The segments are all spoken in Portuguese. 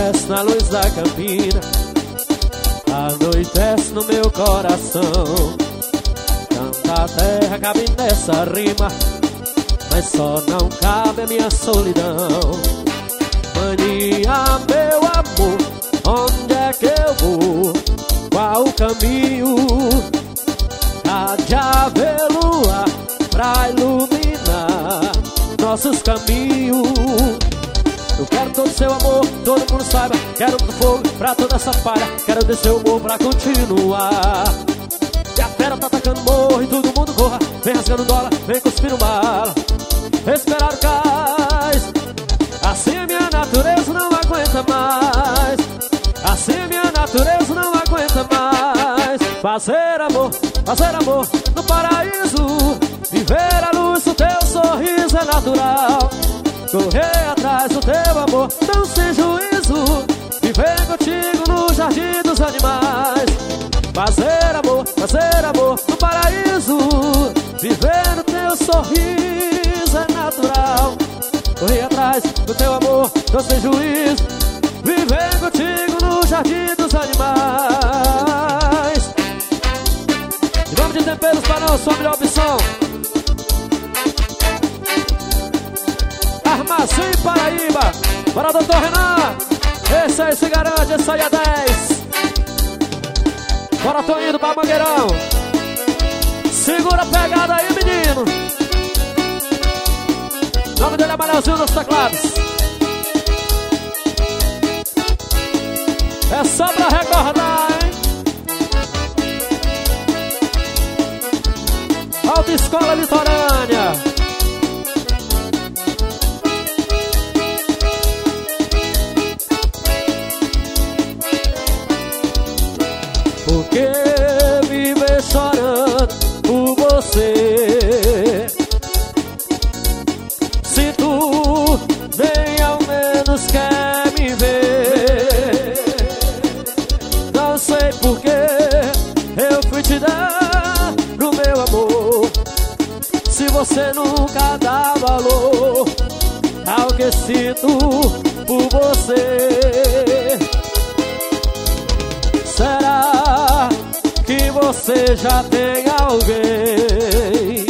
Anoitece na luz da campina, anoitece no meu coração. Canta a terra, cabe nessa rima, mas só não cabe a minha solidão. Mania, meu amor, onde é que eu vou? Qual o caminho? Há de haver lua pra iluminar nossos caminhos. Eu quero todo seu amor, todo mundo saiba. Quero todo fogo pra toda essa palha. Quero descer o morro pra continuar. E a fera tá atacando o morro e todo mundo corra. Vem rasgando dólar, vem cuspindo bala. Esperar o cais. Assim a minha natureza não aguenta mais. Assim a minha natureza não aguenta mais. Fazer amor no paraíso. Viver a luz do teu sorriso é natural. Correr atrás do teu amor tão sem juízo. Viver contigo no jardim dos animais. Fazer amor no paraíso. Viver no teu sorriso é natural. Correr atrás do teu amor tão sem juízo. Viver contigo no jardim dos animais. E vamos de temperos para não, sua melhor opção. Armazém Paraíba, para doutor Renan. Esse aí se garante, esse aí é 10. Bora, tô indo pra Mangueirão. Segura a pegada aí, menino. O nome dele é Manelzinho nos teclados. É só pra recordar, hein? Autoescola Litorânea. Por que viver chorando por você? Se tu nem ao menos quer me ver. Não sei por que eu fui te dar o meu amor, se você nunca dá valor ao que sinto por você. Será que você já tem alguém?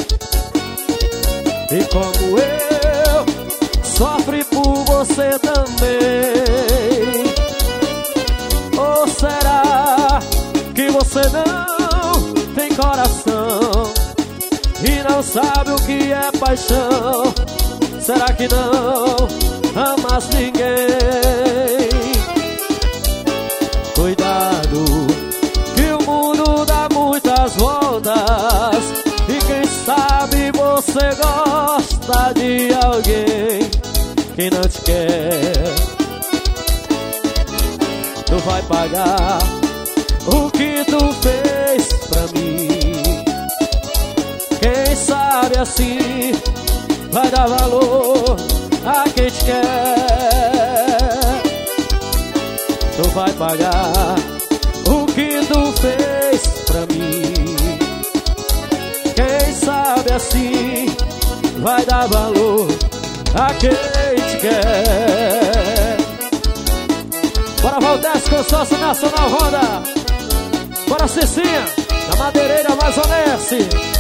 E como eu, sofre por você também. Ou será que você não tem coração e não sabe o que é paixão? Será que não amas ninguém? Cuidado, que o mundo dá muitas voltas, e quem sabe você gosta de alguém que não te quer. Tu vai pagar o que tu fez pra mim. Quem sabe assim vai dar valor a quem te quer. Tu vai pagar o que tu fez pra mim. Quem sabe assim vai dar valor a quem te quer. Bora Valdez, Consórcio Nacional Honda. Bora Cicinha, da Madeireira Amazonense.